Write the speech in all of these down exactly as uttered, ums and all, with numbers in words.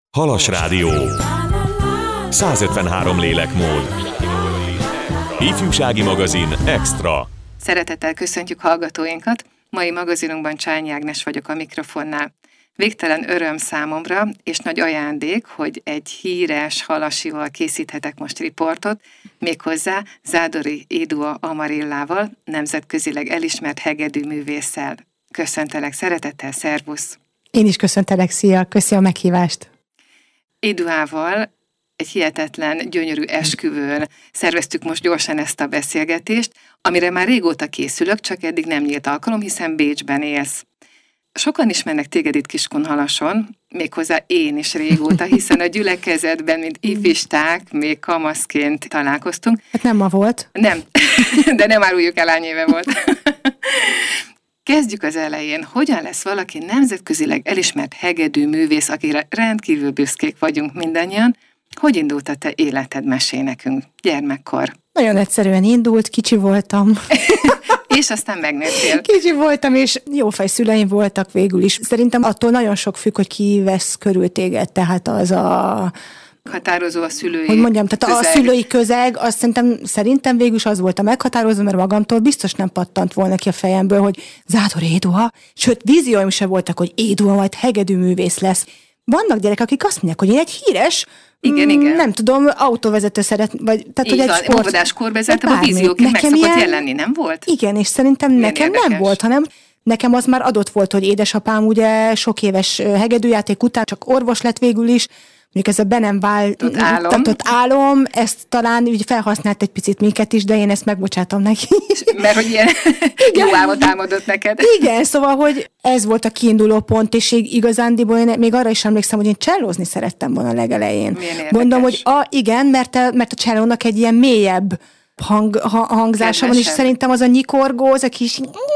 Halas Rádió. százötvenhárom lélekmód. Ifjúsági magazin Extra. Szeretettel köszöntjük hallgatóinkat. Mai magazinunkban Csányi Ágnes vagyok a mikrofonnál. Végtelen öröm számomra, és nagy ajándék, hogy egy híres halasival készíthetek most riportot, méghozzá Zádori Édua Amarillával, nemzetközileg elismert hegedűművésszel. Köszöntelek szeretettel, szervusz! Én is köszöntelek, szia, köszi a meghívást! Éduával egy hihetetlen, gyönyörű esküvőn szerveztük most gyorsan ezt a beszélgetést, amire már régóta készülök, csak eddig nem nyílt alkalom, hiszen Bécsben élsz. Sokan ismernek téged itt Kiskunhalason, méghozzá én is régóta, hiszen a gyülekezetben, mint ifisták, még kamaszként találkoztunk. Hát nem ma volt. Nem, de nem áruljuk el, hány éve volt. Kezdjük az elején. Hogyan lesz valaki nemzetközileg elismert hegedűművész, akire rendkívül büszkék vagyunk mindannyian? Hogy indult a te életed, mesélj nekünk, gyermekkor? Nagyon egyszerűen indult, kicsi voltam. És aztán megnőttél. Kicsi voltam, és jófej szüleim voltak végül is. Szerintem attól nagyon sok függ, hogy ki vesz körül téged, tehát az a... Határozó a szülői Hogy mondjam, tehát közeg. a szülői közeg, azt szerintem, szerintem végül is az volt a meghatározó, mert magamtól biztos nem pattant volna ki a fejemből, hogy Zádori Édua, sőt, vízióim se voltak, hogy Édua majd hegedűművész lesz. Vannak gyerekek, akik azt mondják, hogy én egy híres, igen, mm, igen. nem tudom, autóvezető szeret, vagy tehát, így hogy egy van, sport... óvodás korvezetem, a bármi. vízióként meg Nekem szokott ilyen... jelenni, nem volt? Igen, és szerintem milyen nekem érdekes. nem volt, hanem nekem az már adott volt, hogy édesapám ugye sok éves hegedűjáték után csak orvos lett végül is, mondjuk ez a be nem váltatott álom. álom, ezt talán úgy felhasznált egy picit minket is, de én ezt megbocsátom neki. Mert hogy ilyen jó álmot álmodott neked. Igen, szóval, hogy ez volt a kiinduló pont, és igazándiból én még arra is emlékszem, hogy én csellózni szerettem volna legelején. Mondom, hogy a, igen, mert a, mert a csellónak egy ilyen mélyebb hang, ha, hangzása van, és szerintem az a nyikorgó, az a kis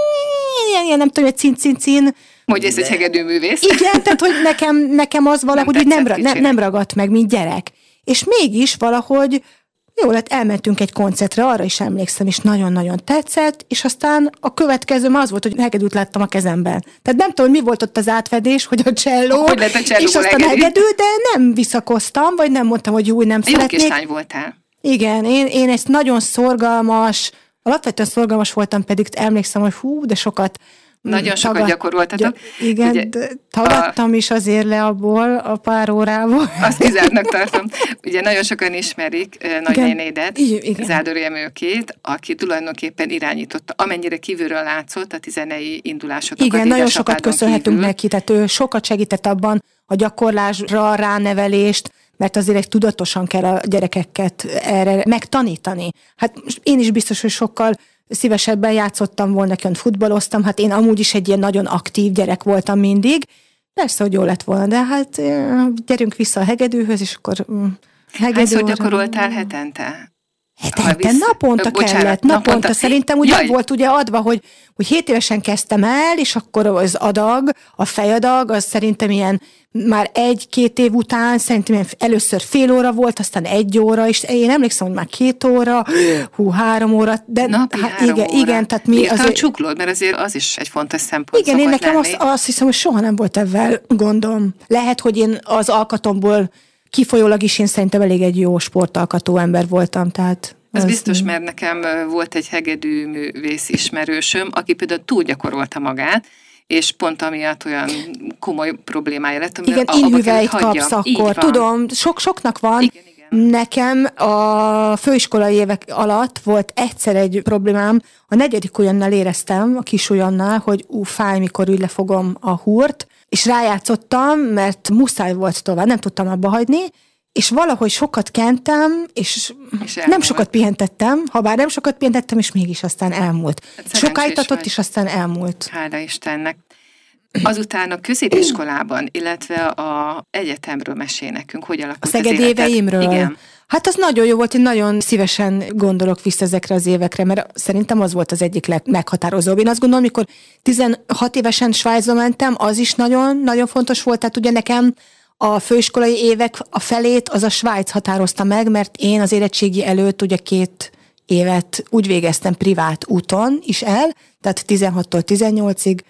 ilyen, ilyen nem tudom, hogy cin-cin-cin. Hogy ez egy hegedűművész. Igen, tehát hogy nekem, nekem az valahogy nem, nem, nem, nem ragadt meg, mint gyerek. És mégis valahogy jó lett, elmentünk egy koncertre, arra is emlékszem, és nagyon-nagyon tetszett, és aztán a következőm az volt, hogy hegedűt láttam a kezemben. Tehát nem tudom, mi volt ott az átfedés, hogy a cselló, hogy lett a cselló és aztán hegedű? hegedű, de nem visszakoztam, vagy nem mondtam, hogy jó, nem jó szeretnék. Jó kislány voltál. Igen, én, én ezt nagyon szorgalmas, alapvetően szorgalmas voltam, pedig emlékszem, hogy hú, de sokat Nagyon sokat tagad, gyakoroltatok. Igen, ugye, tagadtam a, is azért le abból a pár órából. Azt kizártnak tartom. Ugye nagyon sokan ismerik nagynénédet, Zádori Emőkét, aki tulajdonképpen irányította, amennyire kívülről látszott a tizenei indulásokat. Igen, nagyon sokat köszönhetünk kívül. neki, tehát ő sokat segített abban a gyakorlásra, ránevelést, mert azért tudatosan kell a gyerekeket erre megtanítani. Hát én is biztos, hogy sokkal szívesebben játszottam volna, hogy futballoztam, hát én amúgy is egy ilyen nagyon aktív gyerek voltam mindig. Persze, hogy jó lett volna, de hát gyerünk vissza a hegedűhöz, és akkor hegedű... Hányszor gyakoroltál hetente? Hetente, naponta Bocsánat, kellett, naponta. naponta. Szerintem úgy Jaj. volt ugye adva, hogy, hogy hét évesen kezdtem el, és akkor az adag, a fejadag, az szerintem ilyen már egy-két év után, szerintem először fél óra volt, aztán egy óra, és én emlékszem, hogy már két óra, hú, három óra, de Napi hát három igen, óra. igen, tehát mi Miért azért... a csuklód, mert azért az is egy fontos szempont. Igen, én nekem azt, azt hiszem, hogy soha nem volt ebben gondom. Lehet, hogy én az alkatomból kifolyólag is én szerintem elég egy jó sportalkató ember voltam, tehát... Ez az biztos, mert nekem volt egy hegedűművész ismerősöm, aki például túl gyakorolta magát, és pont amiatt olyan komoly problémája lett, amivel igen, illhüvelyt kapsz akkor. Tudom, sok-soknak van. Igen, igen. Nekem a főiskolai évek alatt volt egyszer egy problémám, a negyedik ujjannal éreztem, a kis ujjannal, hogy ú, fáj, mikor úgy lefogom a húrt, és rájátszottam, mert muszáj volt tovább, nem tudtam abba hagyni, és valahogy sokat kentem, és, és nem sokat pihentettem, ha bár nem sokat pihentettem, és mégis aztán elmúlt. Hát sokáítatott, és aztán elmúlt. Hála Istennek. Azután a középiskolában, illetve a egyetemről mesél nekünk, hogy alakult a Szeged éveimről? Igen. Hát az nagyon jó volt, én nagyon szívesen gondolok vissza ezekre az évekre, mert szerintem az volt az egyik legmeghatározóbb. Én azt gondolom, amikor tizenhat évesen Svájcba mentem, az is nagyon-nagyon fontos volt, tehát ugye nekem a főiskolai évek a felét az a Svájc határozta meg, mert én az érettségi előtt ugye két évet úgy végeztem privát úton is el, tehát tizenhattól tizennyolcig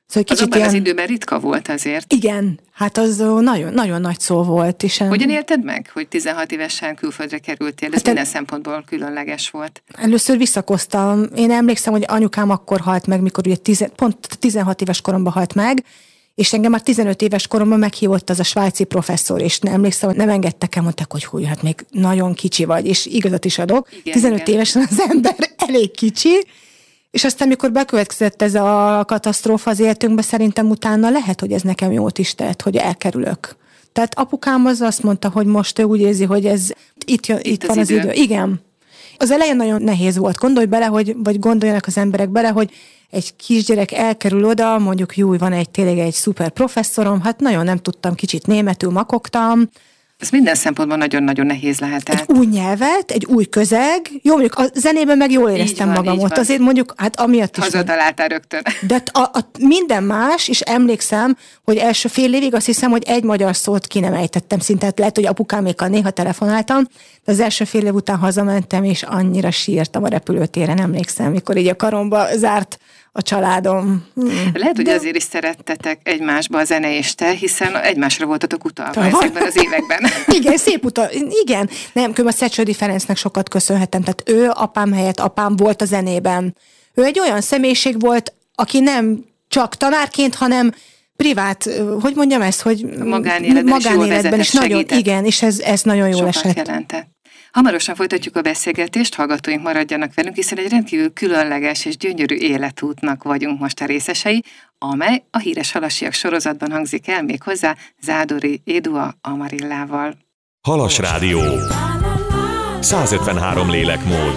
Szóval az abban ilyen... az időben ritka volt azért. Igen, hát az nagyon, nagyon nagy szó volt. És hogyan élted meg, hogy tizenhat évesen külföldre kerültél? Ez hát minden en... szempontból különleges volt. Először visszakoztam. Én emlékszem, hogy anyukám akkor halt meg, mikor ugye tizen... pont tizenhat éves koromban halt meg, és engem már tizenöt éves koromban meghívott az a svájci professzor, és nem emlékszem, hogy nem engedtek el, mondták, hogy hú, hát még nagyon kicsi vagy, és igazat is adok. Igen, tizenöt igen. évesen az ember elég kicsi, és aztán, mikor bekövetkezett ez a katasztrófa az életünkbe, szerintem utána lehet, hogy ez nekem jót is tett, hogy elkerülök. Tehát apukám az azt mondta, hogy most ő úgy érzi, hogy ez itt, jön, itt, itt van az idő. idő. Igen. Az elején nagyon nehéz volt. Gondolj bele, hogy, vagy gondoljanak az emberek bele, hogy egy kisgyerek elkerül oda, mondjuk jó, van egy tényleg egy szuper professzorom, hát nagyon nem tudtam, kicsit németül makogtam. Ez minden szempontból nagyon-nagyon nehéz lehetett. Egy új nyelvet, egy új közeg. Jó, mondjuk a zenében meg jól éreztem van, magam ott. Van. Azért mondjuk, hát amiatt is. Hazataláltál rögtön. De a, a, minden más, és emlékszem, hogy első fél évig azt hiszem, hogy egy magyar szót ki nem ejtettem szinte. Lehet, hogy apukámékkal néha telefonáltam, de az első fél év után hazamentem, és annyira sírtam a repülőtéren, emlékszem, mikor így a karomba zárt a családom. Hmm. Lehet, hogy de... azért is szerettetek egymásba a zene és te, hiszen egymásra voltatok utalva ezekben az években. Igen, szép utal. Igen. Nem, különben a Szecsődi Ferencnek sokat köszönhetem. Tehát ő apám helyett apám volt a zenében. Ő egy olyan személyiség volt, aki nem csak tanárként, hanem privát, hogy mondjam ezt, hogy magánéletben, magánéletben is, is nagyon, igen, és ez, ez nagyon jól sokat esett. Jelentett. Hamarosan folytatjuk a beszélgetést, hallgatóink maradjanak velünk, hiszen egy rendkívül különleges és gyönyörű életútnak vagyunk most a részesei, amely a híres halasiak sorozatban hangzik el, méghozzá Zádori Édua Amarillával. Halas Rádió. százötvenhárom lélekmód.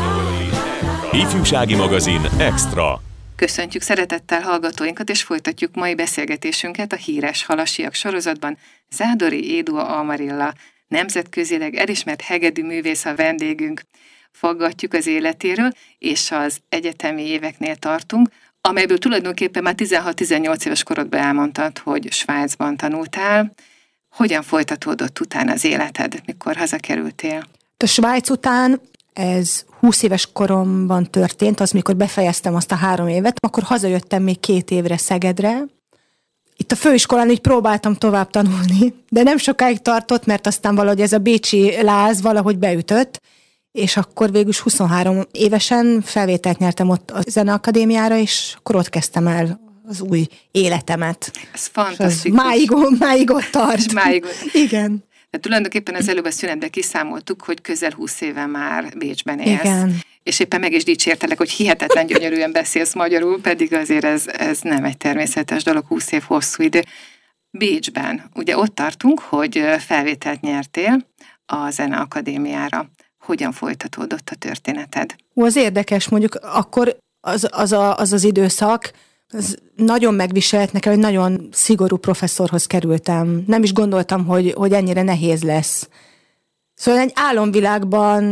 Ifjúsági magazin Extra. Köszöntjük szeretettel hallgatóinkat, és folytatjuk mai beszélgetésünket a híres halasiak sorozatban. Zádori Édua Amarilla, nemzetközileg elismert hegedű művész a vendégünk. Faggatjuk az életéről, és az egyetemi éveknél tartunk, amelyből tulajdonképpen már tizenhat-tizennyolc éves korodban elmondtad, hogy Svájcban tanultál. Hogyan folytatódott utána az életed, mikor hazakerültél? A Svájc után ez húsz éves koromban történt, az mikor befejeztem azt a három évet, akkor hazajöttem még két évre Szegedre. Itt a főiskolán így próbáltam tovább tanulni, de nem sokáig tartott, mert aztán valahogy ez a bécsi láz valahogy beütött, és akkor végül huszonhárom évesen felvételt nyertem ott a Zeneakadémiára, és akkor ott kezdtem el az új életemet. Ez fantasztikus. Máig, máig ott tart. És máig ott. Igen. De tulajdonképpen az előbb a szünetben kiszámoltuk, hogy közel húsz éve már Bécsben élsz. Igen. És éppen meg is dicsértelek, hogy hihetetlen gyönyörűen beszélsz magyarul, pedig azért ez, ez nem egy természetes dolog, húsz év hosszú idő. Bécsben, ugye ott tartunk, hogy felvételt nyertél a Zeneakadémiára. Hogyan folytatódott a történeted? Ó, az érdekes, mondjuk akkor az az, a, az, az időszak, az nagyon megviselt nekem, hogy nagyon szigorú professzorhoz kerültem. Nem is gondoltam, hogy, hogy ennyire nehéz lesz. Szóval egy álomvilágban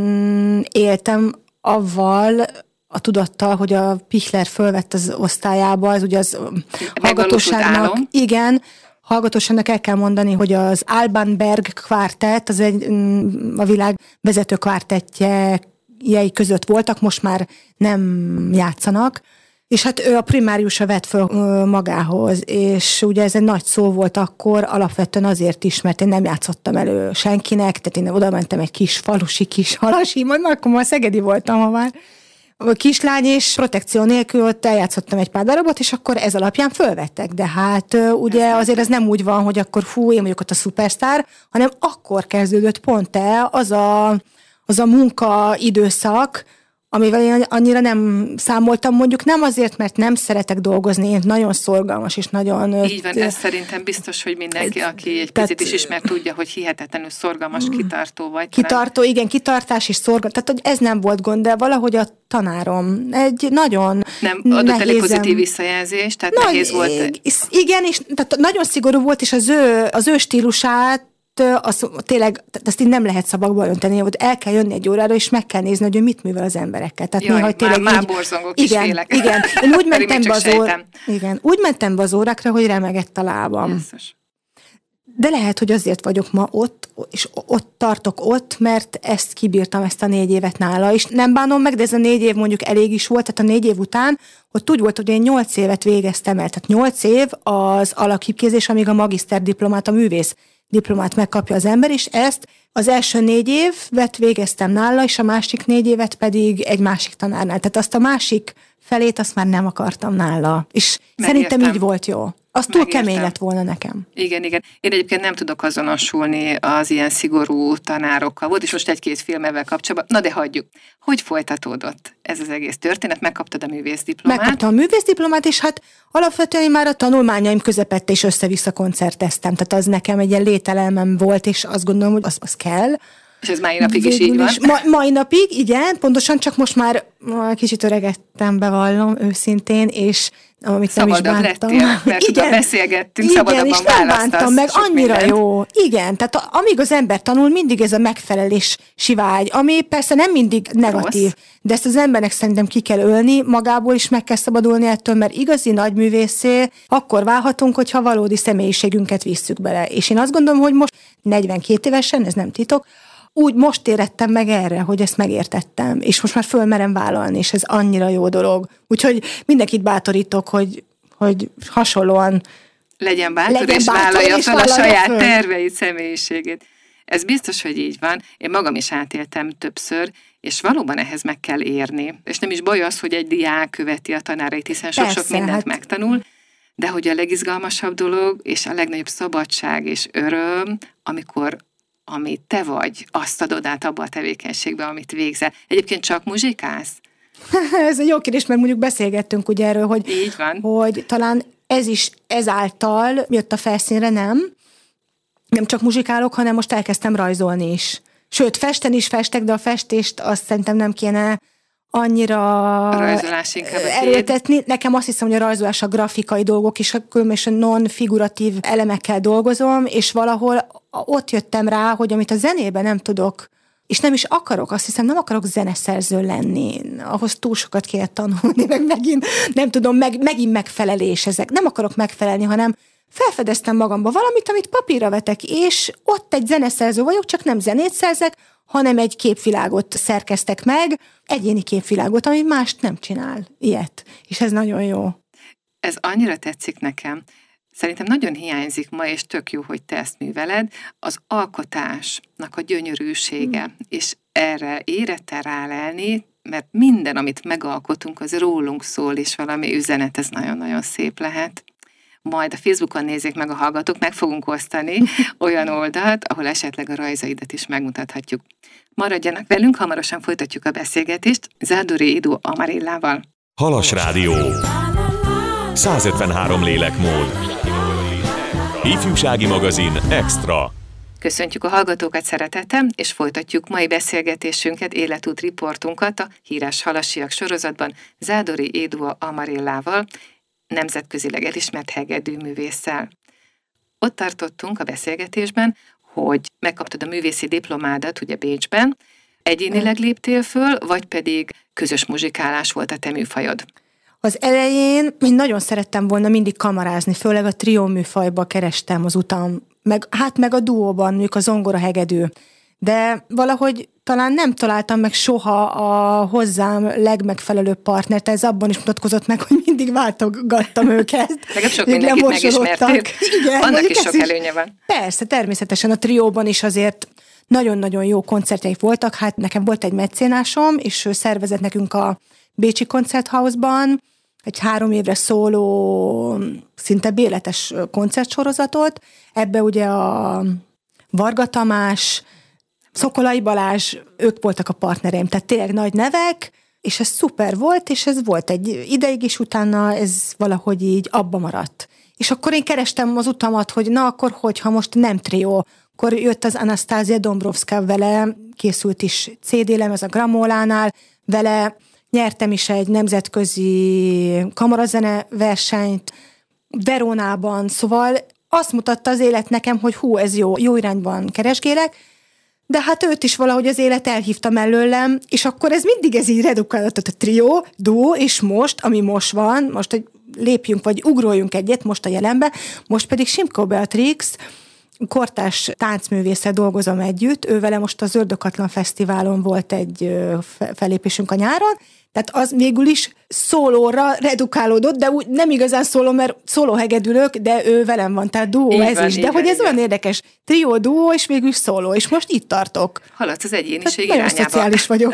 éltem avval, a tudattal, hogy a Pichler fölvett az osztályába, az ugye az hallgatóságnak, igen, hallgatóságnak el kell mondani, hogy az Alban Berg kvártett, az egy a világ vezető kvártettjei között voltak, most már nem játszanak, és hát ő a primáriusa vett föl magához, és ugye ez egy nagy szó volt akkor, alapvetően azért is, mert én nem játszottam elő senkinek, tehát én oda mentem egy kis falusi, kis halasi, majd akkor már szegedi voltam, ha már kislány, és protekció nélkül ott eljátszottam egy pár darabot, és akkor ez alapján fölvettek. De hát ugye azért ez nem úgy van, hogy akkor fú, én vagyok ott a szupersztár, hanem akkor kezdődött pont el az a, az a munka időszak, amivel én annyira nem számoltam, mondjuk nem azért, mert nem szeretek dolgozni, én nagyon szorgalmas és nagyon... Így van, ez szerintem biztos, hogy mindenki, aki egy picit is ismer, tudja, hogy hihetetlenül szorgalmas, kitartó vagy. Kitartó, igen, kitartás és szorgalmas, tehát hogy ez nem volt gond, de valahogy a tanárom egy nagyon nem adott elég pozitív visszajelzést, tehát Na, nehéz volt. Igen, és tehát nagyon szigorú volt, és az ő, az ő stílusát az, tényleg, ezt így nem lehet szavakba önteni, hogy el kell jönni egy órára, és meg kell nézni, hogy mit művel az emberekkel. Tehát Jaj, néha, tényleg már, így, már borzongok igen, is félek. Igen, én úgy mentem, be az óra, igen, úgy mentem be az órákra, hogy remegett a lábam. Jézus. De lehet, hogy azért vagyok ma ott, és ott tartok ott, mert ezt kibírtam, ezt a négy évet nála, és nem bánom meg, de ez a négy év mondjuk elég is volt, tehát a négy év után ott úgy volt, hogy én nyolc évet végeztem el, tehát nyolc év az alapképzés, amíg a magiszterdiplomát, a művész diplomát megkapja az ember, és ezt az első négy évet végeztem nála, és a másik négy évet pedig egy másik tanárnál. Tehát azt a másik felét azt már nem akartam nála. És Megértem. Szerintem így volt jó. Az túl Megértem. Kemény lett volna nekem. Igen, igen. Én egyébként nem tudok azonosulni az ilyen szigorú tanárokkal. Volt is most egy-két filmevel kapcsolatban. Na de hagyjuk. Hogy folytatódott ez az egész történet? Megkaptad a művészdiplomát? Megkaptam a művészdiplomát, és hát alapvetően már a tanulmányaim közepette is össze-vissza koncerteztem. Tehát az nekem egy ilyen lételelmem volt, és azt gondolom, hogy az, az kell. És ez mai napig is így van? Is, ma, mai napig, igen, pontosan, csak most már kicsit öregettem, bevallom őszintén, és amit nem is bántam. Lettél, mert igen, tudom, beszélgettünk, igen, szabadabban és nem bántam meg, annyira mindent. Jó. Igen, tehát a, amíg az ember tanul, mindig ez a megfelelési vágy, ami persze nem mindig negatív, Rossz. De ezt az embernek szerintem ki kell ölni, magából is meg kell szabadulni ettől, mert igazi nagyművészé akkor válhatunk, hogyha valódi személyiségünket visszük bele. És én azt gondolom, hogy most negyvenkét évesen, ez nem titok, úgy most érettem meg erre, hogy ezt megértettem, és most már fölmerem vállalni, és ez annyira jó dolog. Úgyhogy mindenkit bátorítok, hogy, hogy hasonlóan legyen bátor, legyen és bátor, vállalja és fel a saját föl. terveit, személyiségét. Ez biztos, hogy így van. Én magam is átéltem többször, és valóban ehhez meg kell érni. És nem is baj az, hogy egy diák követi a tanárait, hiszen sok-sok mindent hát... megtanul, de hogy a legizgalmasabb dolog, és a legnagyobb szabadság és öröm, amikor amit te vagy, azt adod át abba a tevékenységbe, amit végzel. Egyébként csak muzsikálsz? Ez egy jó kérdés, mert mondjuk beszélgettünk ugye erről, hogy, Így van. hogy talán ez is ezáltal jött a felszínre, nem? Nem csak muzsikálok, hanem most elkezdtem rajzolni is. Sőt, festen is festek, de a festést azt szerintem nem kéne annyira a rajzolás inkább erőltetni. Nekem azt hiszem, hogy a rajzolás a grafikai dolgok is, különösen non-figuratív elemekkel dolgozom, és valahol ott jöttem rá, hogy amit a zenében nem tudok, és nem is akarok, azt hiszem, nem akarok zeneszerző lenni. Ahhoz túl sokat kell tanulni, meg megint, nem tudom, meg, megint megfelelés ezek. Nem akarok megfelelni, hanem felfedeztem magamba valamit, amit papírra vetek, és ott egy zeneszerző vagyok, csak nem zenét szerzek, hanem egy képvilágot szerkeztek meg, egyéni képvilágot, ami mást nem csinál ilyet. És ez nagyon jó. Ez annyira tetszik nekem. Szerintem nagyon hiányzik ma, és tök jó, hogy te ezt műveled, az alkotásnak a gyönyörűsége, hmm. és erre érettel rálelni, mert minden, amit megalkotunk, az rólunk szól, és valami üzenet, ez nagyon-nagyon szép lehet. Majd a Facebookon nézzék meg a hallgatók, meg fogunk osztani olyan oldalt, ahol esetleg a rajzaidat is megmutathatjuk. Maradjanak velünk, hamarosan folytatjuk a beszélgetést Zádori Edu Amarillával. Halas Rádió. száz ötvenhárom lélekmód. Ifjúsági magazin Extra. Köszöntjük a hallgatókat szeretettel, és folytatjuk mai beszélgetésünket, életút riportunkat a Híres halasiak sorozatban Zádori Edu Amarillával, nemzetközileg elismert hegedűművésszel. Ott tartottunk a beszélgetésben, hogy megkaptad a művészi diplomádat ugye Bécsben, egyénileg léptél föl, vagy pedig közös muzsikálás volt a te műfajod? Az elején én nagyon szerettem volna mindig kamarázni, főleg a trió műfajba kerestem az utam, meg, hát meg a duóban, mondjuk a zongora hegedű. De valahogy talán nem találtam meg soha a hozzám legmegfelelőbb partnert, ez abban is mutatkozott meg, hogy mindig váltogattam őket. Legalább sok mindenkit megismertél. Igen, annak is sok előnye van. Persze, természetesen a trióban is azért nagyon-nagyon jó koncertjeik voltak. Hát nekem volt egy mecénásom, és ő szervezett nekünk a Bécsi Koncerthausban egy három évre szóló, szinte béletes koncertsorozatot. Ebbe ugye a Varga Tamás, Szokolai Balázs, ők voltak a partnereim, tehát tényleg nagy nevek, és ez szuper volt, és ez volt egy ideig, és utána ez valahogy így abba maradt. És akkor én kerestem az utamat, hogy na akkor hogy, ha most nem trió, akkor jött az Anastasia Dombrovska, vele készült is cé dé lemez a Gramolánál, vele nyertem is egy nemzetközi kamarazene versenyt Verónában, szóval azt mutatta az élet nekem, hogy hú, ez jó, jó irányban keresgélek, de hát őt is valahogy az élet elhívta mellőlem, és akkor ez mindig ez így redukáltatott a trió, duó, és most, ami most van, most hogy lépjünk, vagy ugroljunk egyet most a jelenbe, most pedig Simko Beatrix, kortárs táncművésszel dolgozom együtt, ő vele most az Ördöghatlan Fesztiválon volt egy fellépésünk a nyáron, tehát az végül is szólóra redukálódott, de úgy nem igazán szóló, mert szólóhegedülök, de ő velem van, tehát duó így ez van, is. De hogy ez van, olyan érdekes, trió, duó, és végül is szóló, és most itt tartok. Haladsz az egyéniség tehát irányába. Nagyon szociális vagyok.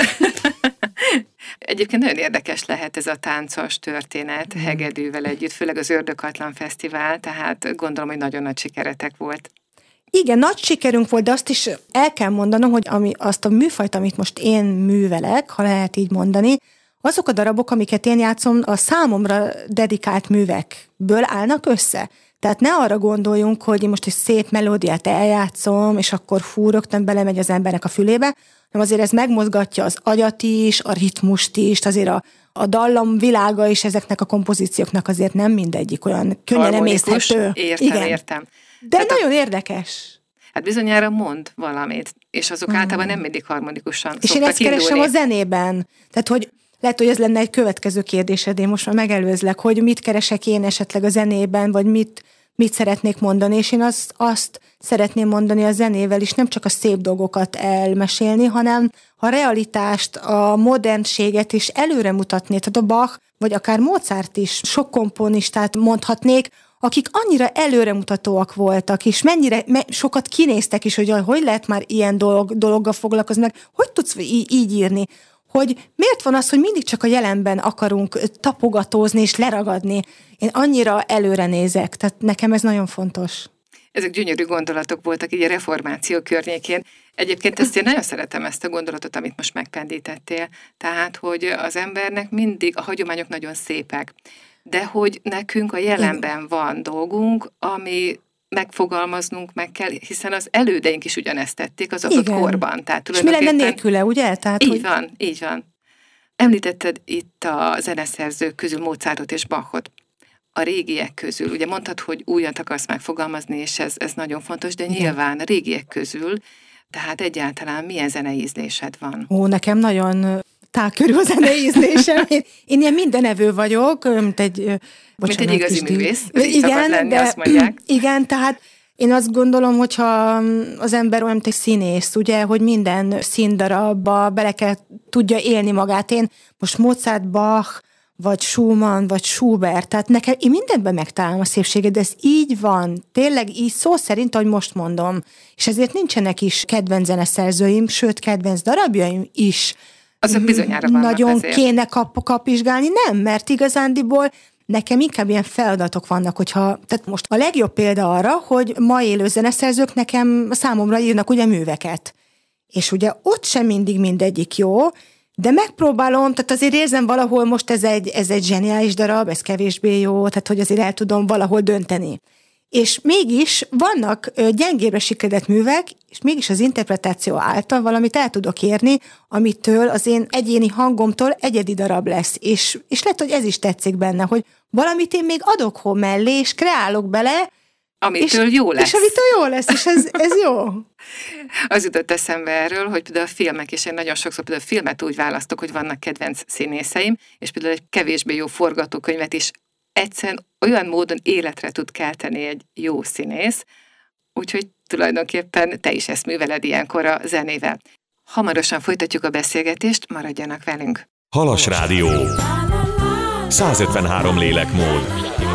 Egyébként nagyon érdekes lehet ez a táncos történet hmm. hegedűvel együtt, főleg az Ördöghatlan Fesztivál, tehát gondolom, hogy nagyon nagy sikeretek volt. Igen, nagy sikerünk volt, de azt is el kell mondanom, hogy ami, azt a műfajt, amit most én művelek, ha lehet így mondani, azok a darabok, amiket én játszom, a számomra dedikált művekből állnak össze. Tehát ne arra gondoljunk, hogy én most egy szép melódiát eljátszom, és akkor fú, rögtön belemegy az embernek a fülébe, hanem azért ez megmozgatja az agyat is, a ritmust is, azért a, a dallam világa is ezeknek a kompozícióknak azért nem mindegyik olyan könnyen emészthető. Értem, Igen. értem. De Tehát nagyon a... érdekes. Hát bizonyára mond valamit, és azok hmm. általában nem mindig harmonikusan És én ezt indulni. keresem a zenében. Tehát, hogy lehet, hogy ez lenne egy következő kérdésed, én most már megelőzlek, hogy mit keresek én esetleg a zenében, vagy mit, mit szeretnék mondani, és én azt, azt szeretném mondani a zenével is, nem csak a szép dolgokat elmesélni, hanem a realitást, a modernséget is előre mutatni. Tehát a Bach, vagy akár Mozart is, sok komponistát mondhatnék, akik annyira előremutatóak voltak, és mennyire me, sokat kinéztek is, hogy hogy lehet már ilyen dolog, dologgal foglalkozni, meg hogy tudsz így, így írni, hogy miért van az, hogy mindig csak a jelenben akarunk tapogatózni és leragadni. Én annyira előre nézek, tehát nekem ez nagyon fontos. Ezek gyönyörű gondolatok voltak így a reformáció környékén. Egyébként ezt én nagyon szeretem, ezt a gondolatot, amit most megpendítettél. Tehát, hogy az embernek mindig, a hagyományok nagyon szépek, de hogy nekünk a jelenben van dolgunk, ami megfogalmaznunk meg kell, hiszen az elődeink is ugyanezt tették az adott Igen. korban. Tehát és mi lenne nélküle, ugye? Tehát, így hogy... van, így van. Említetted itt a zeneszerzők közül Mozartot és Bachot. A régiek közül, ugye mondtad, hogy újat akarsz megfogalmazni, és ez, ez nagyon fontos, de Igen. nyilván a régiek közül, tehát egyáltalán milyen zenei ízlésed van? Ó, nekem nagyon tágkörű a zenei ízlésem. Én, én ilyen mindenevő vagyok, mint egy... Bocsánat, mint egy igazi művész. Igen, lenni, de, azt mondják. Igen, tehát én azt gondolom, hogyha az ember olyan, mint egy színész, ugye, hogy minden színdarabba bele kell tudja élni magát. Én most Mozart, Bach, vagy Schumann, vagy Schubert, tehát nekem, én mindenben megtalálom a szépséget, de ez így van, tényleg így szó szerint, ahogy most mondom. És ezért nincsenek is kedvenc zeneszerzőim, sőt, kedvenc darabjaim is. Azok bizonyára vannak Nagyon ezért. kéne kap, kapizsgálni, nem, mert igazándiból nekem inkább ilyen feladatok vannak, hogyha, tehát most a legjobb példa arra, hogy ma élő zeneszerzők nekem számomra írnak ugye műveket. És ugye ott sem mindig mindegyik jó, de megpróbálom, tehát azért érzem valahol most ez egy, ez egy zseniális darab, ez kevésbé jó, tehát hogy azért el tudom valahol dönteni. És mégis vannak gyengébbre sikeredett művek, és mégis az interpretáció által valamit el tudok érni, amitől az én egyéni hangomtól egyedi darab lesz. És, és lehet, hogy ez is tetszik benne, hogy valamit én még adok hol mellé, és kreálok bele, amitől és, jó lesz. És amitől jó lesz, és ez, ez jó. Az jutott eszembe erről, hogy például a filmek, és én nagyon sokszor például a filmet úgy választok, hogy vannak kedvenc színészeim, és például egy kevésbé jó forgatókönyvet is egyszerűen olyan módon életre tud kelteni egy jó színész, úgyhogy tulajdonképpen te is ezt műveled ilyenkor a zenével. Hamarosan folytatjuk a beszélgetést, maradjanak velünk. Halas Rádió. száz ötvenhárom lélekmód.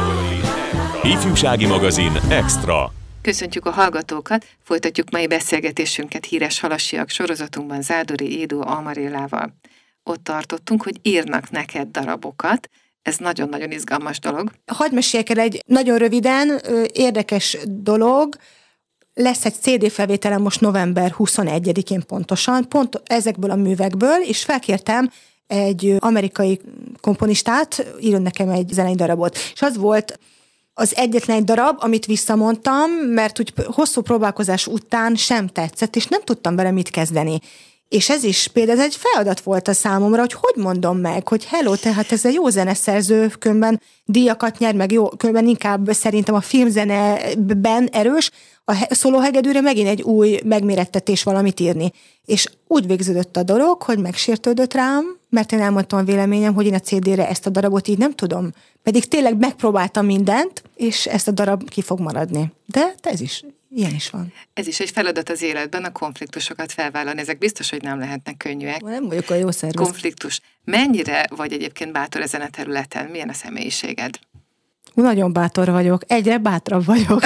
Ifjúsági magazin Extra. Köszöntjük a hallgatókat, folytatjuk mai beszélgetésünket híres halasiak sorozatunkban Zádori Édó Almarillával. Ott tartottunk, hogy írnak neked darabokat. Ez nagyon-nagyon izgalmas dolog. Hadd meséljek el egy nagyon röviden érdekes dolog. Lesz egy cé dé felvételem most november huszonegyedikén pontosan, pont ezekből a művekből, és felkértem egy amerikai komponistát, írjon nekem egy zenei darabot. És az volt az egyetlen egy darab, amit visszamondtam, mert úgy hosszú próbálkozás után sem tetszett, és nem tudtam vele mit kezdeni. És ez is például ez egy feladat volt a számomra, hogy hogy mondom meg, hogy hello, tehát ez a jó zeneszerző, különben díjakat nyer, meg jó, különben inkább szerintem a filmzeneben erős, a szólóhegedűre megint egy új megmérettetés valamit írni. És úgy végződött a dolog, hogy megsértődött rám, mert én elmondtam a véleményem, hogy én a cé dére ezt a darabot így nem tudom. Pedig tényleg megpróbáltam mindent, és ezt a darab ki fog maradni. De ez is ilyen is van. Ez is egy feladat az életben, a konfliktusokat felvállalni. Ezek biztos, hogy nem lehetnek könnyűek. Nem vagyok a jó szervez. Konfliktus. Mennyire vagy egyébként bátor ezen a területen? Milyen a személyiséged? Nagyon bátor vagyok. Egyre bátrabb vagyok.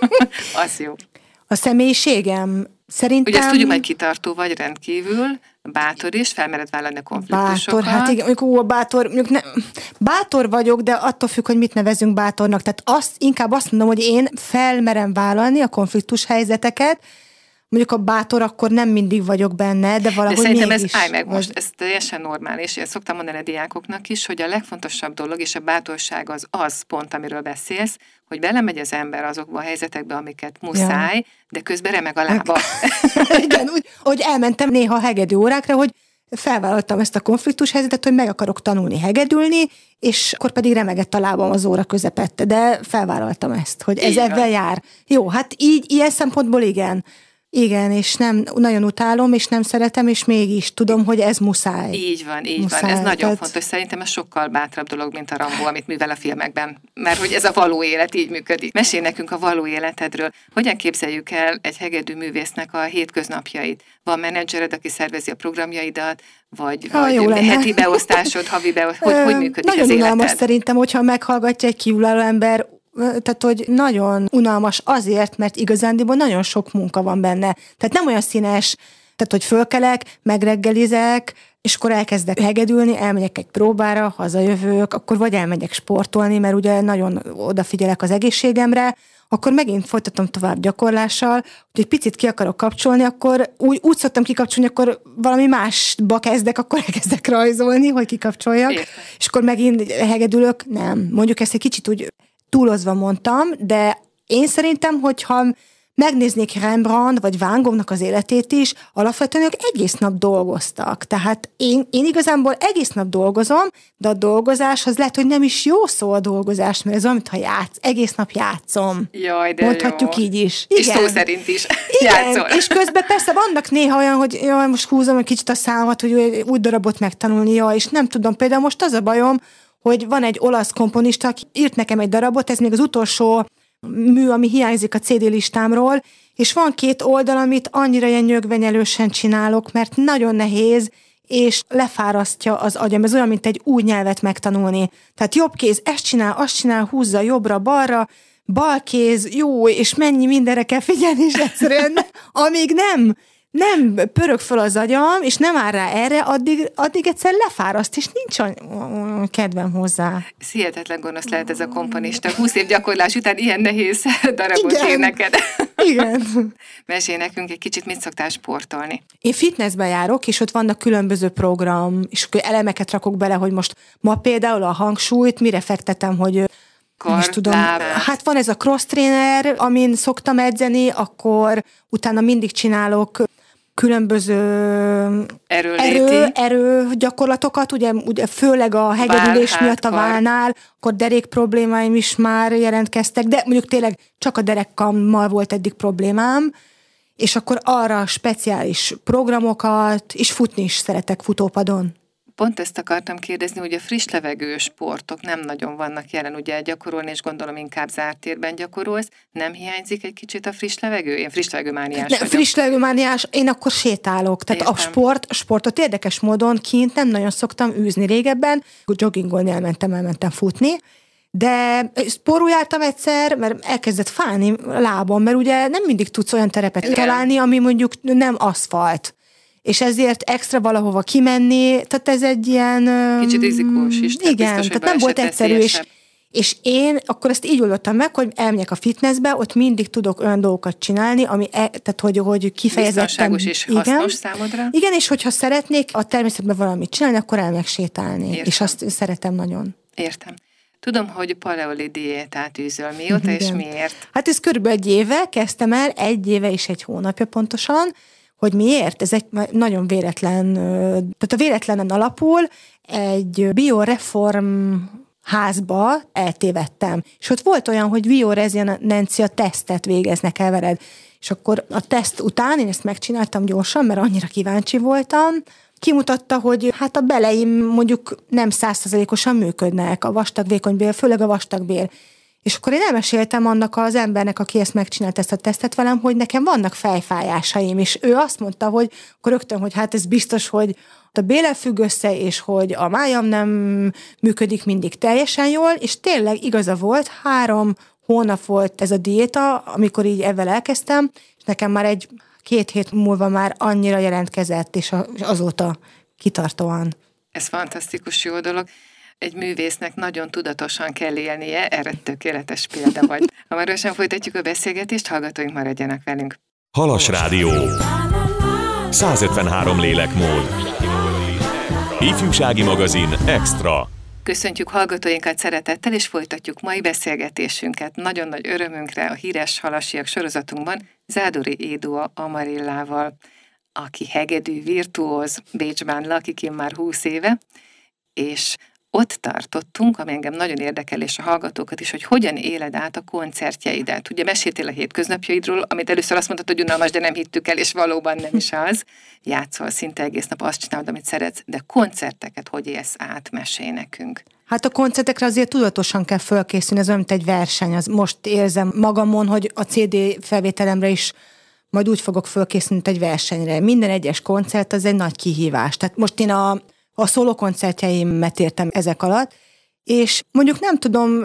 Az jó. A személyiségem szerintem... Ugye ezt tudjuk, hogy kitartó vagy rendkívül, bátor is, felmered vállalni a konfliktusokat. Bátor, hát igen, mondjuk, ó, bátor, mondjuk ne, bátor vagyok, de attól függ, hogy mit nevezünk bátornak. Tehát azt, inkább azt mondom, hogy én felmerem vállalni a konfliktus helyzeteket. Mondjuk a bátor akkor nem mindig vagyok benne, de valahogy de szerintem mégis. ez, állj meg most, ez teljesen normális. Én szoktam mondani a diákoknak is, hogy a legfontosabb dolog, és a bátorság az az pont, amiről beszélsz, hogy belemegy az ember azokba a helyzetekbe, amiket muszáj, ja. de közben remeg a lába. Igen, úgy, hogy elmentem néha hegedű órákra, hogy felvállaltam ezt a konfliktus helyzetet, hogy meg akarok tanulni hegedülni, és akkor pedig remegett a lábam az óra közepette, de felvállaltam ezt, hogy ez igen. ebben jár. Jó, hát így, ilyen szempontból igen. Igen, és nem, nagyon utálom, és nem szeretem, és mégis tudom, hogy ez muszáj. Így van, így muszáj. van. Ez nagyon Tehát... fontos. Szerintem ez sokkal bátrabb dolog, mint a Rambó, amit művel a filmekben. Mert hogy ez a való élet így működik. Mesélj nekünk a való életedről. Hogyan képzeljük el egy hegedű művésznek a hétköznapjait? Van menedzsered, aki szervezi a programjaidat, vagy, ha, vagy heti beosztásod, havi beosztásod? Hogy, hogy működik nagyon az életed? Nagyon unalmas szerintem, hogyha meghallgatja egy kívülálló ember, tehát, hogy nagyon unalmas azért, mert igazándiból nagyon sok munka van benne. Tehát nem olyan színes, tehát, hogy fölkelek, megreggelizek, és akkor elkezdek hegedülni, elmegyek egy próbára, hazajövök, akkor vagy elmegyek sportolni, mert ugye nagyon odafigyelek az egészségemre, akkor megint folytatom tovább gyakorlással, hogy egy picit ki akarok kapcsolni, akkor úgy, úgy szoktam kikapcsolni, akkor valami másba kezdek, akkor elkezdek rajzolni, hogy kikapcsoljak, Értem. És akkor megint hegedülök, nem. Mondjuk ezt egy kicsit úgy túlozva mondtam, de én szerintem, hogyha megnéznék Rembrandt vagy Van Goghnak az életét is, alapvetően ők egész nap dolgoztak. Tehát én, én igazából egész nap dolgozom, de a dolgozás az lehet, hogy nem is jó szó a dolgozás, mert ez olyan, mintha játsz, egész nap játszom. Jaj, de mondhatjuk jó. így is. Igen. És szó szerint is Igen. játszol. És közben persze vannak néha olyan, hogy jaj, most húzom egy kicsit a számat, hogy úgy darabot megtanulni, jaj, és nem tudom, például most az a bajom, hogy van egy olasz komponista, aki írt nekem egy darabot, ez még az utolsó mű, ami hiányzik a cé dé listámról, és van két oldal, amit annyira ilyen nyögvenyelősen csinálok, mert nagyon nehéz, és lefárasztja az agyam. Ez olyan, mint egy új nyelvet megtanulni. Tehát jobb kéz, ezt csinál, azt csinál, húzza jobbra, balra, bal kéz, jó, és mennyi mindenre kell figyelni, és egyszerűen amíg nem nem pörög föl az agyam, és nem áll rá erre, addig, addig egyszer lefáraszt, és nincs olyan kedvem hozzá. Hihetetlen gonosz lehet ez a komponista. húsz év gyakorlás után ilyen nehéz darabot Igen. ír neked. Igen. Mesélj nekünk egy kicsit, mit szoktál sportolni? Én fitnessbe járok, és ott vannak különböző program, és elemeket rakok bele, hogy most ma például a hangsúlyt mire fektetem, hogy Kar, tudom, láb. hát van ez a cross trainer, amin szoktam edzeni, akkor utána mindig csinálok különböző erő, erő gyakorlatokat, ugye, ugye főleg a hegedülés Vál, miatt a válnál, akkor derék problémáim is már jelentkeztek, de mondjuk tényleg csak a derekammal volt eddig problémám, és akkor arra speciális programokat, és futni is szeretek futópadon. Pont ezt akartam kérdezni, hogy a friss levegő sportok nem nagyon vannak jelen, ugye gyakorolni, és gondolom inkább zárt térben gyakorolsz. Nem hiányzik egy kicsit a friss levegő? Én friss levegőmániás vagyok. Friss levegőmániás, én akkor sétálok. Tehát Értem. a sport, a sportot érdekes módon kint nem nagyon szoktam űzni régebben. Joggingolni elmentem, elmentem futni. De spórul jártam egyszer, mert elkezdett fájni a lábam, mert ugye nem mindig tudsz olyan terepet Igen. találni, ami mondjuk nem aszfalt. És ezért extra valahova kimenni, tehát ez egy ilyen... Kicsit rizikós is. Tehát igen, tehát nem volt egyszerű, és, és én akkor ezt így oldottam meg, hogy elmegyek a fitnessbe, ott mindig tudok olyan dolgokat csinálni, ami e, tehát hogy, hogy kifejezetten... Biztonságos és igen, hasznos számodra. Igen, és hogyha szeretnék a természetben valamit csinálni, akkor elmegyek sétálni. Értem. És azt szeretem nagyon. Értem. Tudom, hogy paleoli diétát űzöl. Mióta és miért? Hát ez körülbelül egy éve kezdtem el, egy éve és egy hónapja pontosan. Hogy miért? Ez egy nagyon véletlen, tehát a véletlenen alapul egy bioreform házba eltévedtem. És ott volt olyan, hogy biorezonancia tesztet végeznek el veled. És akkor a teszt után én ezt megcsináltam gyorsan, mert annyira kíváncsi voltam, kimutatta, hogy hát a beleim mondjuk nem száz százalékosan működnek, a vastag-vékonybél, főleg a vastagbél. És akkor én elmeséltem annak az embernek, aki ezt megcsinált, ezt a tesztet velem, hogy nekem vannak fejfájásaim, és ő azt mondta, hogy akkor rögtön, hogy hát ez biztos, hogy a bélel függ össze, és hogy a májam nem működik mindig teljesen jól, és tényleg igaza volt, három hónap volt ez a diéta, amikor így ezzel elkezdtem, és nekem már egy két hét múlva már annyira jelentkezett, és azóta kitartóan. Ez fantasztikus jó dolog. Egy művésznek nagyon tudatosan kell élnie, erre tökéletes példa vagy. Hamarosan folytatjuk a beszélgetést, hallgatóink maradjanak velünk. Halas Rádió. száz ötvenhárom lélekmód. Ifjúsági magazin Extra. Köszöntjük hallgatóinkat szeretettel, és folytatjuk mai beszélgetésünket. Nagyon nagy örömünkre a híres halasiak sorozatunkban Zádori Édó Amarillával, aki hegedű virtuóz, Bécsben lakik már húsz éve, és ott tartottunk, ami engem nagyon érdekel, és a hallgatókat is, hogy hogyan éled át a koncertjeidet. Ugye meséltél a hétköznapjaidról, amit először azt mondtad, hogy unalmas, de nem hittük el, és valóban nem is az. Játszol szinte egész nap, azt csinálod, amit szeretsz, de koncerteket hogy élsz át, mesélj nekünk. Hát a koncertekre azért tudatosan kell fölkészülni, ez olyan, mint egy verseny. Az most érzem magamon, hogy a cé dé felvételemre is majd úgy fogok fölkészülni, mint egy versenyre. Minden egyes koncert az egy nagy kihívás. Tehát most én a A szólókoncertjeimet értem ezek alatt, és mondjuk nem tudom,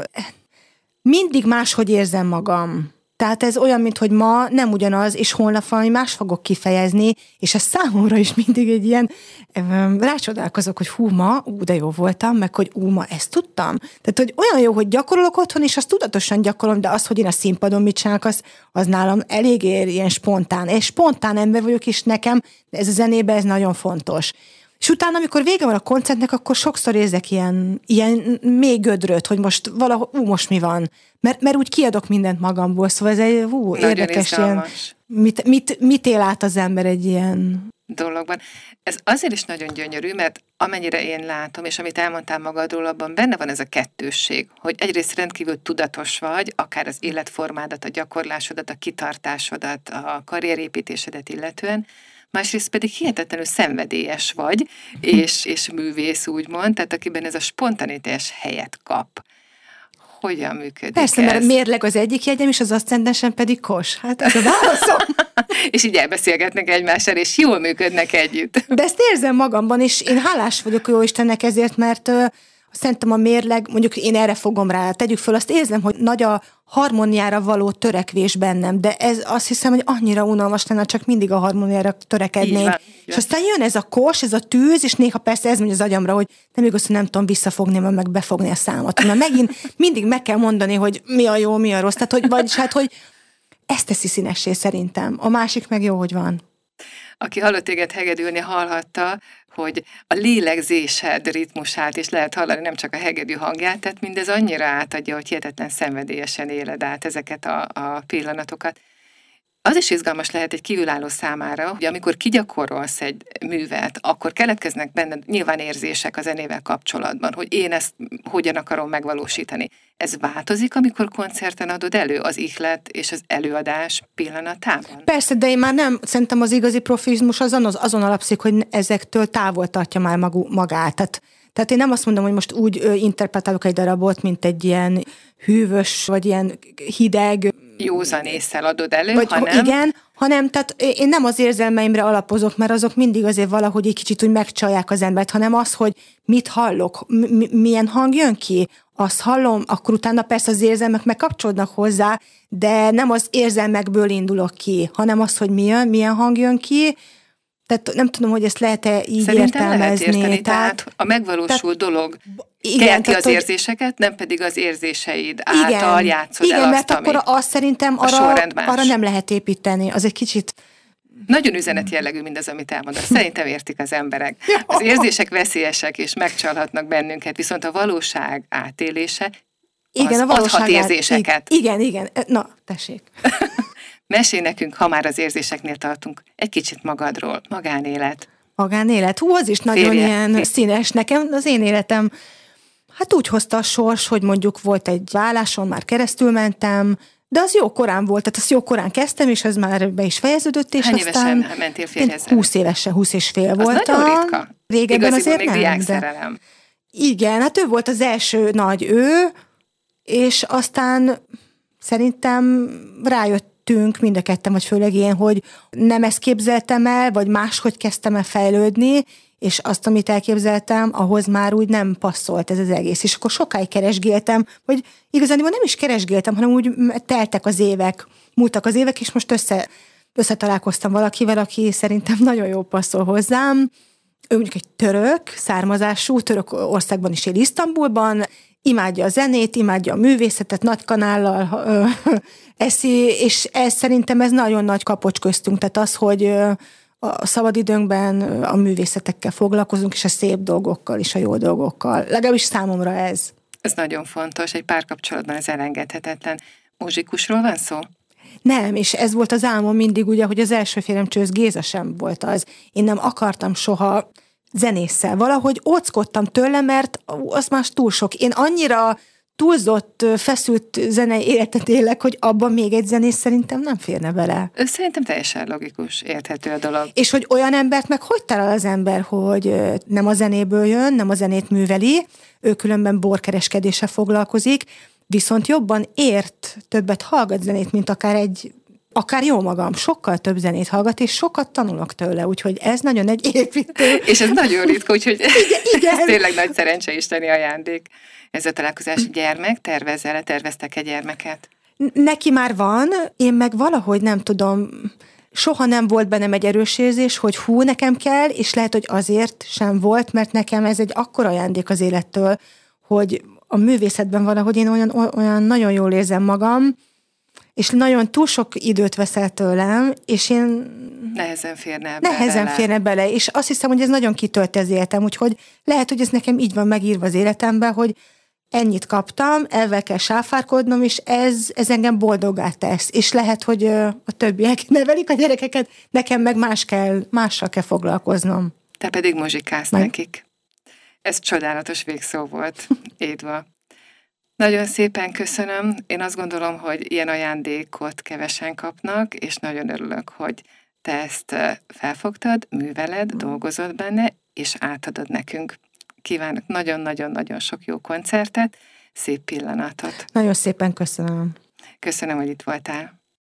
mindig máshogy érzem magam. Tehát ez olyan, mint hogy ma nem ugyanaz, és holnap valami más fogok kifejezni, és ez számomra is mindig egy ilyen, rácsodálkozok, hogy hú, ma, ú, de jó voltam, meg hogy ú, ma ezt tudtam. Tehát, hogy olyan jó, hogy gyakorolok otthon, és azt tudatosan gyakorolom, de az, hogy én a színpadon mit csinálok, az, az nálam elég ér, ilyen spontán. És spontán ember vagyok, és nekem ez a zenében ez nagyon fontos. És utána, amikor vége van a koncertnek, akkor sokszor érzek ilyen, ilyen mély gödröt, hogy most valahol, ú, most mi van. Mert, mert úgy kiadok mindent magamból, szóval ez egy ú, érdekes ilyen, mit, mit, mit él át az ember egy ilyen dologban. Ez azért is nagyon gyönyörű, mert amennyire én látom, és amit elmondtál magadról, abban benne van ez a kettősség, hogy egyrészt rendkívül tudatos vagy, akár az életformádat, a gyakorlásodat, a kitartásodat, a karrierépítésedet illetően, másrészt pedig hihetetlenül szenvedélyes vagy, és, és művész úgymond, tehát akiben ez a spontanitás helyet kap. Hogyan működik Persze, ez? mert mérleg az egyik jegyem, és az aszcendensem pedig Kos. Hát ez a válaszom. És így elbeszélgetnek egymással, és jól működnek együtt. De ezt érzem magamban, és én hálás vagyok jó Istennek ezért, mert uh, szerintem a mérleg, mondjuk én erre fogom rá, tegyük föl, azt érzem, hogy nagy a harmóniára való törekvés bennem, de ez azt hiszem, hogy annyira unalmas lenne, csak mindig a harmóniára törekedném. És aztán jön ez a kos, ez a tűz, és néha persze ez mondja az agyamra, hogy nem igaz, hogy nem tudom visszafogni, meg befogni a számot. Mert megint mindig meg kell mondani, hogy mi a jó, mi a rossz. Tehát, hogy, vagyis hát, hogy ezt teszi színessé szerintem. A másik meg jó, hogy van. Aki hallott téged hegedülni, hallhatta, hogy a lélegzésed ritmusát is lehet hallani, nem csak a hegedű hangját, tehát mindez annyira átadja, hogy hihetetlen szenvedélyesen éled át ezeket a, a pillanatokat. Az is izgalmas lehet egy kívülálló számára, hogy amikor kigyakorolsz egy művet, akkor keletkeznek benned nyilván érzések a zenével kapcsolatban, hogy én ezt hogyan akarom megvalósítani. Ez változik, amikor koncerten adod elő az ihlet és az előadás pillanatában? Persze, de én már nem, szerintem az igazi profizmus azon, azon alapszik, hogy ezektől távol tartja már magát. Tehát, tehát én nem azt mondom, hogy most úgy interpretálok egy darabot, mint egy ilyen hűvös, vagy ilyen hideg, józan ésszel adod elő, vagy, hanem... Igen, hanem tehát én nem az érzelmeimre alapozok, mert azok mindig azért valahogy egy kicsit úgy megcsalják az embert, hanem az, hogy mit hallok, m- milyen hang jön ki, azt hallom, akkor utána persze az érzelmek megkapcsolódnak hozzá, de nem az érzelmekből indulok ki, hanem az, hogy mi jön, milyen hang jön ki. Tehát nem tudom, hogy ezt lehet-e így Szerintem értelmezni. Lehet érteni, tehát, tehát a megvalósult tehát, dolog igen, kelti tehát, az érzéseket, nem pedig az érzéseid igen, által játszod igen, el azt, mert akkor azt szerintem arra, arra nem lehet építeni. Az egy kicsit... Nagyon üzenetjellegű mindaz, amit elmondasz. Szerintem értik az emberek. Az érzések veszélyesek és megcsalhatnak bennünket, viszont a valóság átélése igen, az a valóság adhat érzéseket. Igen, igen. Na, tessék. Mesélj nekünk, ha már az érzéseknél tartunk, egy kicsit magadról, magánélet. Magánélet? Hú, az is nagyon Férje. ilyen színes. Nekem az én életem, hát úgy hozta a sors, hogy mondjuk volt egy válláson, már keresztül mentem, de az jó korán volt, tehát azt jó korán kezdtem, és az már be is fejeződött, és Hány aztán... évesen mentél férjezzel? húsz évesen, húsz és fél az voltam. Az nagyon ritka. Régebben Igazi azért még nem. Diákszerelem. De... Igen, hát ő volt az első nagy ő, és aztán szerintem rájöttünk mind a ketten, vagy főleg én, hogy nem ezt képzeltem el, vagy máshogy kezdtem el fejlődni, és azt, amit elképzeltem, ahhoz már úgy nem passzolt ez az egész. És akkor sokáig keresgéltem, vagy igazán nem is keresgéltem, hanem úgy teltek az évek, múltak az évek, és most össze, összetalálkoztam valakivel, aki szerintem nagyon jó passzol hozzám. Ő mondjuk egy török származású, török országban is él, Isztambulban, imádja a zenét, imádja a művészetet, nagy kanállal ö, eszi, és ez szerintem ez nagyon nagy kapocs köztünk, tehát az, hogy ö, a szabadidőnkben a művészetekkel foglalkozunk, és a szép dolgokkal, és a jó dolgokkal. Legalábbis számomra ez. Ez nagyon fontos, egy párkapcsolatban ez elengedhetetlen. Muzsikusról van szó? Nem, és ez volt az álmom mindig, ugye, hogy az első férjem Csősz Géza sem volt az. Én nem akartam soha zenésszel. Valahogy óckodtam tőle, mert az más túl sok. Én annyira túlzott, feszült zenei életet élek, hogy abban még egy zenész szerintem nem férne bele. Szerintem teljesen logikus, érthető a dolog. És hogy olyan embert meg hogy talál az ember, hogy nem a zenéből jön, nem a zenét műveli, ő különben borkereskedéssel foglalkozik, viszont jobban ért, többet hallgat zenét, mint akár egy, akár jó magam, sokkal több zenét hallgat, és sokat tanulok tőle, úgyhogy ez nagyon egy építő. És ez nagyon ritka, úgyhogy igen, igen. Ez tényleg nagy szerencse isteni ajándék. Ez a találkozás gyermek, tervezzel-e, terveztek egy gyermeket? Neki már van, én meg valahogy nem tudom, soha nem volt bennem egy erős érzés, hogy hú, nekem kell, és lehet, hogy azért sem volt, mert nekem ez egy akkora ajándék az élettől, hogy a művészetben valahogy én olyan, olyan nagyon jól érzem magam, és nagyon túl sok időt veszel tőlem, és én nehezen férne nehezen bele. férne bele, és azt hiszem, hogy ez nagyon kitölti az életem, úgyhogy lehet, hogy ez nekem így van megírva az életemben, hogy ennyit kaptam, elvel kell sáfárkodnom, és ez, ez engem boldoggá tesz. És lehet, hogy a többiek nevelik a gyerekeket, nekem meg más kell, mással kell foglalkoznom. Te pedig muzsikálsz meg nekik. Ez csodálatos végszó volt, Édva. Nagyon szépen köszönöm. Én azt gondolom, hogy ilyen ajándékot kevesen kapnak, és nagyon örülök, hogy te ezt felfogtad, műveled, dolgozod benne, és átadod nekünk. Kívánok nagyon-nagyon-nagyon sok jó koncertet, szép pillanatot. Nagyon szépen köszönöm. Köszönöm, hogy itt voltál.